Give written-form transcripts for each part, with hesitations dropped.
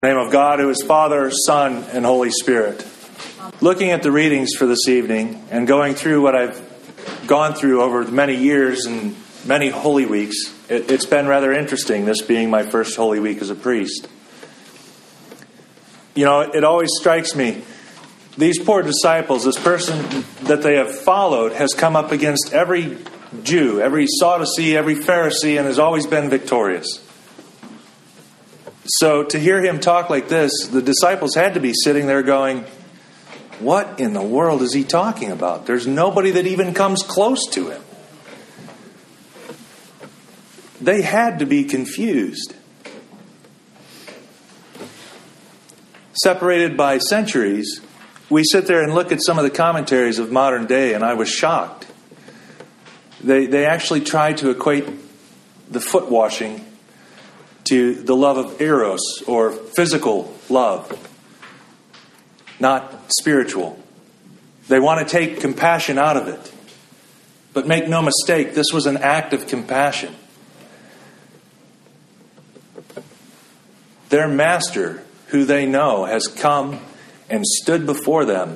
In the name of God, who is Father, Son, and Holy Spirit. Looking at the readings for this evening and going through what I've gone through over many years and many Holy Weeks, it's been rather interesting, this being my first Holy Week as a priest. You know, it always strikes me, these poor disciples, this person that they have followed has come up against every Jew, every Sadducee, every Pharisee, and has always been victorious. So to hear him talk like this, the disciples had to be sitting there going, what in the world is he talking about? There's nobody that even comes close to him. They had to be confused. Separated by centuries, we sit there and look at some of the commentaries of modern day, and I was shocked. They actually try to equate the foot washing to the love of eros, or physical love, not spiritual. They want to take compassion out of it. But make no mistake, this was an act of compassion. Their master, who they know, has come and stood before them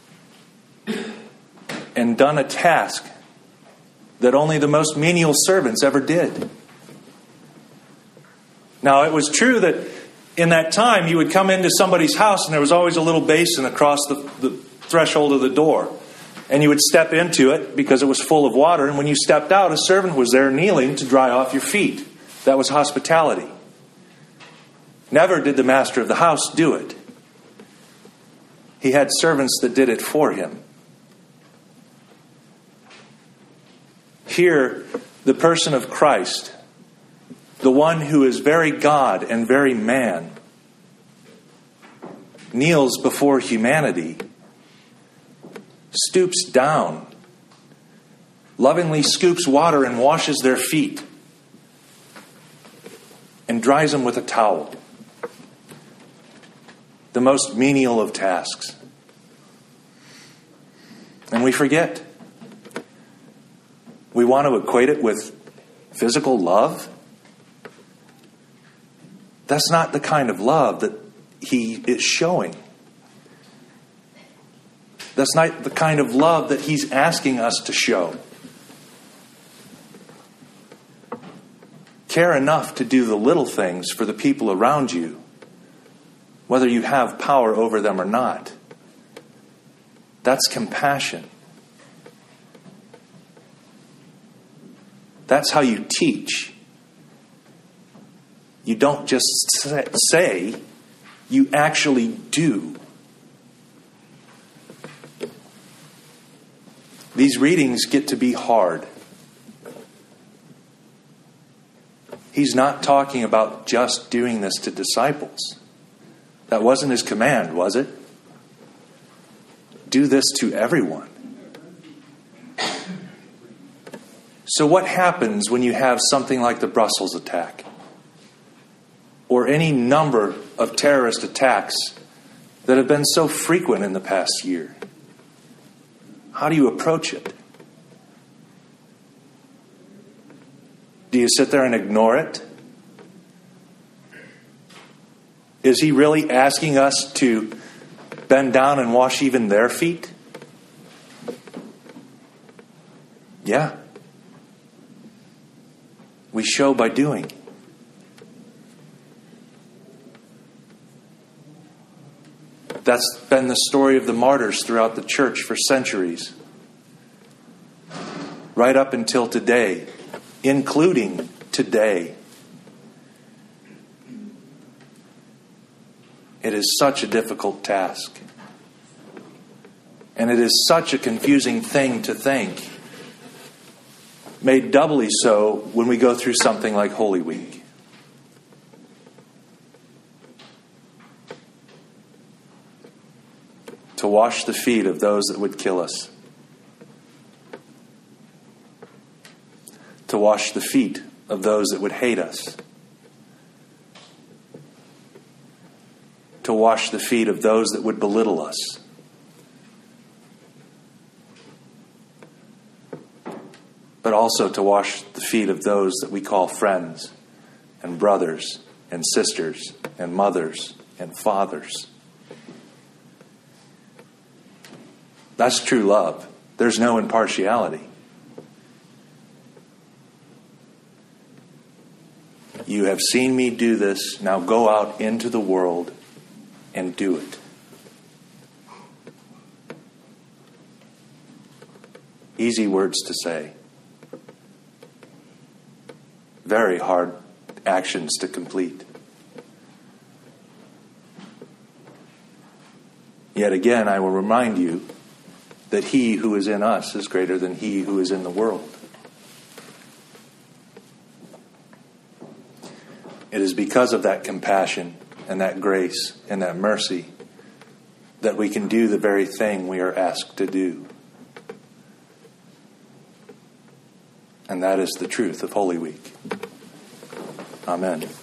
and done a task that only the most menial servants ever did. Now, it was true that in that time you would come into somebody's house and there was always a little basin across the threshold of the door. And you would step into it because it was full of water. And when you stepped out, a servant was there kneeling to dry off your feet. That was hospitality. Never did the master of the house do it. He had servants that did it for him. Here, the person of Christ, the one who is very God and very man, kneels before humanity, stoops down, lovingly scoops water and washes their feet, and dries them with a towel. The most menial of tasks. And we forget. We want to equate it with physical love. That's not the kind of love that he is showing. That's not the kind of love that he's asking us to show. Care enough to do the little things for the people around you, whether you have power over them or not. That's compassion. That's how you teach. You don't just say, you actually do. These readings get to be hard. He's not talking about just doing this to disciples. That wasn't his command, was it? Do this to everyone. So what happens when you have something like the Brussels attack? Or any number of terrorist attacks that have been so frequent in the past year? How do you approach it? Do you sit there and ignore it? Is he really asking us to bend down and wash even their feet? Yeah. We show by doing. That's been the story of the martyrs throughout the church for centuries. Right up until today, including today. It is such a difficult task. And it is such a confusing thing to think. Made doubly so when we go through something like Holy Week. To wash the feet of those that would kill us. To wash the feet of those that would hate us. To wash the feet of those that would belittle us. But also to wash the feet of those that we call friends and brothers and sisters and mothers and fathers. That's true love. There's no impartiality. You have seen me do this. Now go out into the world and do it. Easy words to say. Very hard actions to complete. Yet again, I will remind you that he who is in us is greater than he who is in the world. It is because of that compassion and that grace and that mercy that we can do the very thing we are asked to do. And that is the truth of Holy Week. Amen.